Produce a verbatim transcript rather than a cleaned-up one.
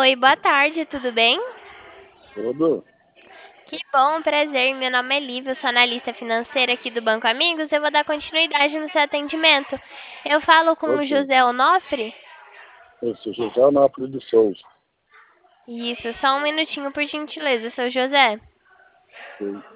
Oi, boa tarde, tudo bem? Tudo? Que bom, prazer. Meu nome é Lívia, eu sou analista financeira aqui do Banco Amigos. Eu vou dar continuidade no seu atendimento. Eu falo com o Ok. José Onofre? Esse José Onofre de Souza. Isso, só um minutinho, por gentileza, seu José. Ok.